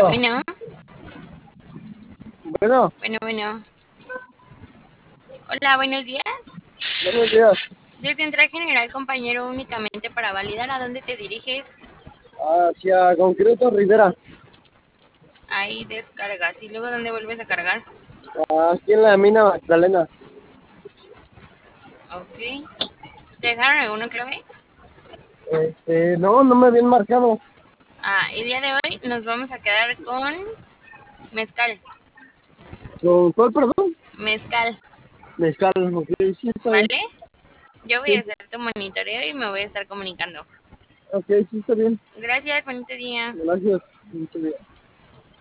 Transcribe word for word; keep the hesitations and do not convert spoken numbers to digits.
Bueno, Bueno, bueno, bueno. Hola, buenos días. buenos días. De Central General, compañero, únicamente para validar a dónde te diriges. Hacia Concreto Rivera. Ahí descargas y luego dónde vuelves a cargar. Aquí en la mina Magdalena. Ok. ¿Te dejaron alguna clave? Este, no, no me habían marcado. Ah, el día de hoy nos vamos a quedar con mezcal. ¿Con cuál, perdón? Mezcal, Mezcal, ok, sí, está bien. ¿vale? Yo voy a Sí, hacer tu monitoreo y me voy a estar comunicando. ok, sí, está bien. Gracias, bonito día. Gracias. Muchas gracias.